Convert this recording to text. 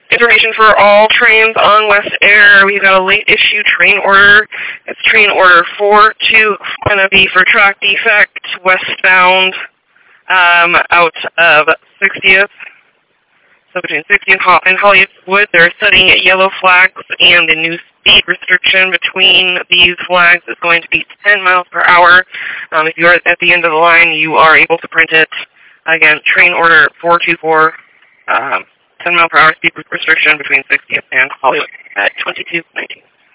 Information for all trains on West Air. We've got a late issue train order. It's train order 42, going to be for track defect westbound out of 60th. So between 60th and Hollywood, they're setting yellow flags, and the new speed restriction between these flags is going to be 10 miles per hour. If you are at the end of the line, you are able to print it. Again, train order 424, 10 mile per hour speed restriction between 60th and Hollywood at 22:19.